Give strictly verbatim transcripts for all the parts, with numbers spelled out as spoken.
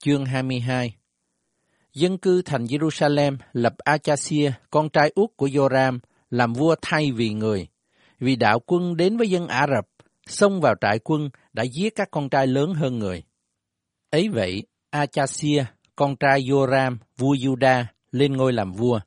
Chương hai mươi hai. Dân cư thành Jerusalem lập Achazia, con trai út của Joram, làm vua thay vì người. Vì đạo quân đến với dân Ả Rập, xông vào trại quân đã giết các con trai lớn hơn người. Ấy vậy, Achazia, con trai Joram, vua Juda, lên ngôi làm vua.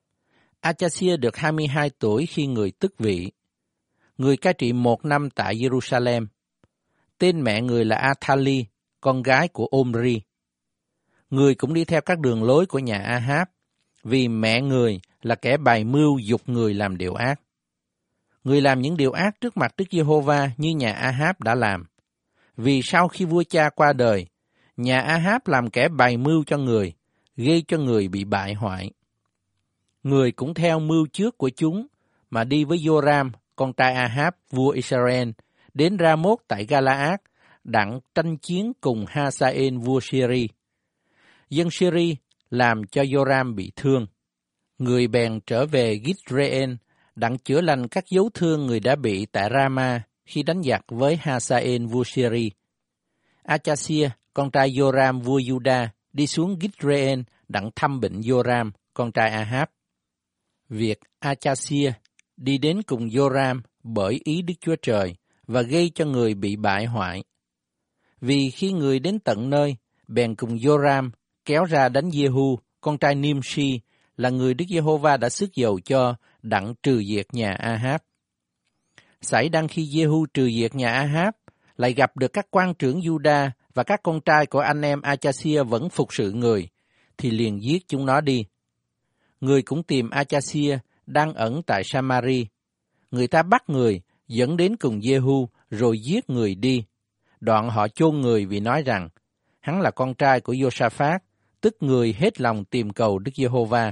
Achazia được hai mươi hai tuổi khi người tức vị. Người cai trị một năm tại Jerusalem. Tên mẹ người là Athali, con gái của Omri. Người cũng đi theo các đường lối của nhà Ahab, vì mẹ người là kẻ bày mưu giục người làm điều ác. Người làm những điều ác trước mặt Đức Giê-hô-va như nhà Ahab đã làm. Vì sau khi vua cha qua đời, nhà Ahab làm kẻ bày mưu cho người, gây cho người bị bại hoại. Người cũng theo mưu trước của chúng mà đi với Joram, con trai Ahab, vua Israel, đến Ra-mốt tại Ga-la-át, đặng tranh chiến cùng Ha-sa-ên vua Syri. Dân Syri làm cho Joram bị thương. Người bèn trở về Gitreên, đặng chữa lành các dấu thương người đã bị tại Rama khi đánh giặc với Ha-sa-ên vua Syri. Achazia, con trai Joram vua Juda, đi xuống Gitreên đặng thăm bệnh Joram, con trai Ahab. Việc Achazia đi đến cùng Joram bởi ý Đức Chúa Trời và gây cho người bị bại hoại. Vì khi người đến tận nơi, bèn cùng Joram kéo ra đánh Giê-hu, con trai Nimshi, là người Đức Giê-hô-va đã sức dầu cho, đặng trừ diệt nhà Ahab. Xảy đang khi Giê-hu trừ diệt nhà Ahab, lại gặp được các quan trưởng Juda và các con trai của anh em Achazia vẫn phục sự người, thì liền giết chúng nó đi. Người cũng tìm Achazia đang ẩn tại Samari. Người ta bắt người, dẫn đến cùng Giê-hu, rồi giết người đi. Đoạn họ chôn người vì nói rằng, hắn là con trai của Giô-sa-phát, tức người hết lòng tìm cầu Đức Giê-hô-va.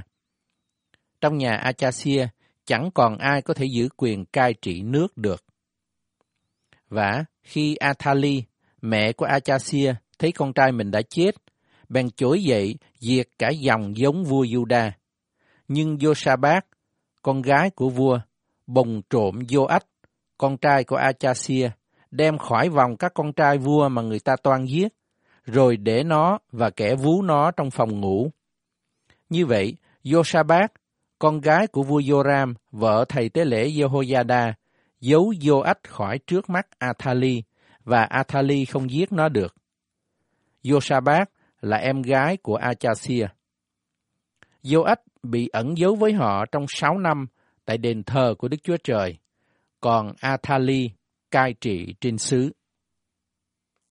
Trong nhà Achazia, chẳng còn ai có thể giữ quyền cai trị nước được. Và khi Athali, mẹ của Achazia, thấy con trai mình đã chết, bèn trỗi dậy diệt cả dòng giống vua Juda. Nhưng Giô-sa-bát, con gái của vua, bồng trộm Giô-ách, con trai của Achazia, đem khỏi vòng các con trai vua mà người ta toan giết, rồi để nó và kẻ vú nó trong phòng ngủ. Như vậy, Giô-sa-bát, con gái của vua Joram, vợ thầy tế lễ Giê-hô-gia-đa, giấu Giô-ách khỏi trước mắt Athali, và Athali không giết nó được. Giô-sa-bát là em gái của Achazia. Giô-ách bị ẩn giấu với họ trong sáu năm tại đền thờ của Đức Chúa Trời, còn Athali cai trị trên xứ.